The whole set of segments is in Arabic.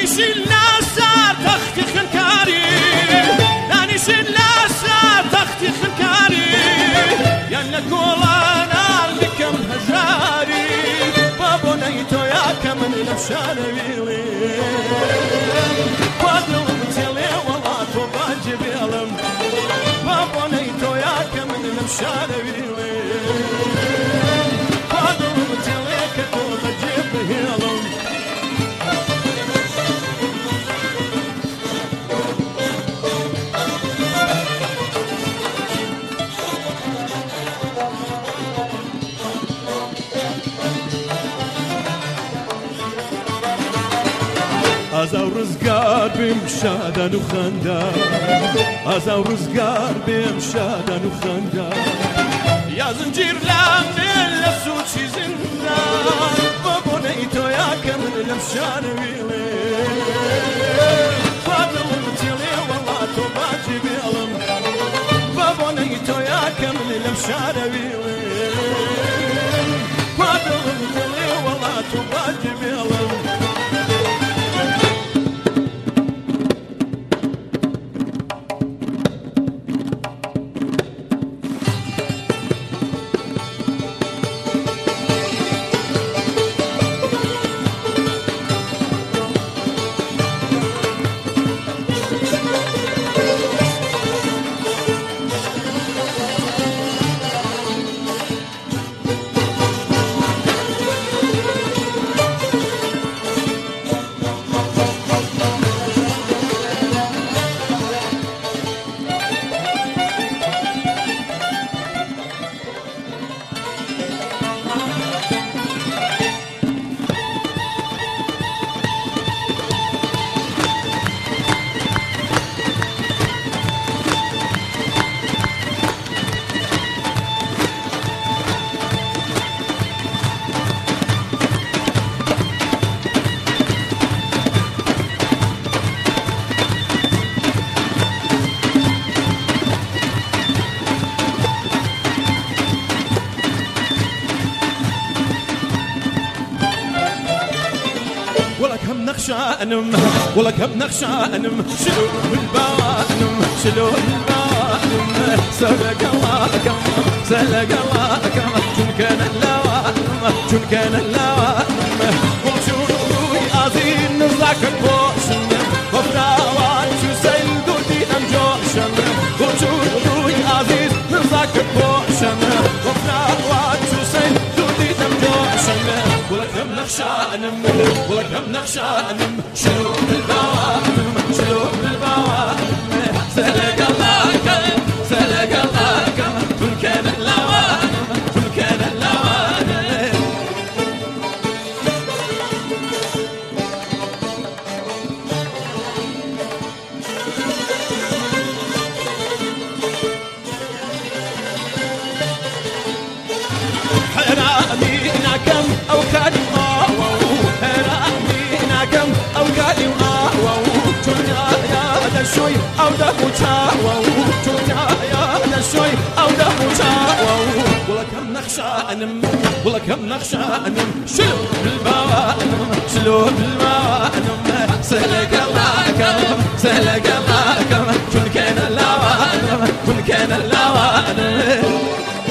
دانیشین لاسار تختی خنکاری دانیشین لاسار تختی خنکاری یان لکولانا لکم هجاری بابو نیتو یا کمن لفشان ویلی قادلم تلی ولا تو باجبیلم بابو نیتو یا کمن لفشان ویلی قادلم تلی کتو باجبیلم أزاو رزقار بمشادن وخندان أزاو رزقار بمشادن وخندان يا زنجير لامن لفسوتشي زندان بابونيتو يا كمن لمشان ويلي فاضل متيلي والله توباجي بيلم بابونيتو يا كمن لمشان ويلي فاضل متيلي والله توباجي بيلم نخشانم ولا كم نخشانم شلو بالبوانم شلو بالبوانم سلق الله كم سلق الله كم شن كان اللوانم شن كان اللوانم وشوي أزين نزاك بوشن وفراوات شو سيلدو دينم جوشن وشوي أزين نزاك بوشن وفراوات شو سيلدو دينم جوشن ولا كم نخشانم ولا كم نخشانم شلو بالبوانم شلو بالبوانم سلق الله كم سلق الله كم كل كان اللوانم كل كان اللوانم حرامينا كم أو كان شوي أو دفو تاوو توتا يا شوي أو دفو تاوو ولا كم نخشانم ولا كم نخشانم شلو بالبوانم شلو بالبوانم سلق الله كم سلق الله كم كل كان اللوانم كل كان اللوانم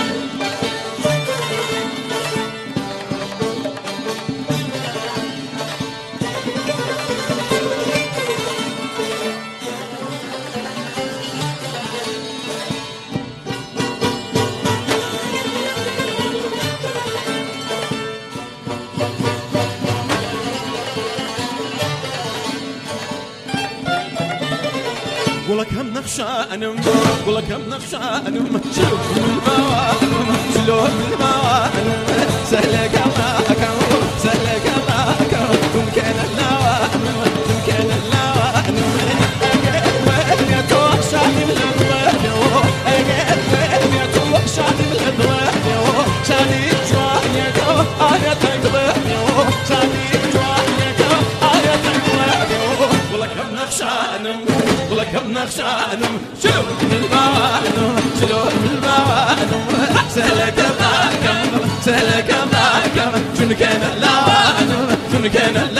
ولا كم نخشانم ولا كم نخشانم شلو بالبوانم شلو بالبوانم سلق الله كم سلق الله كم كن كان اللوانم كن كان اللوانم أجد وين يتوحشاني بالأضواء أجد وين يتوحشاني بالأضواء شاني جواني كم أنا تقضي شاني جواني كم أنا تقضي ولا كم نخشانم ولا كم نخشانم شلو بالبوانم شلو بالبوانم سلك الله كم سلك الله كم شنو كان اللوانم شنو كان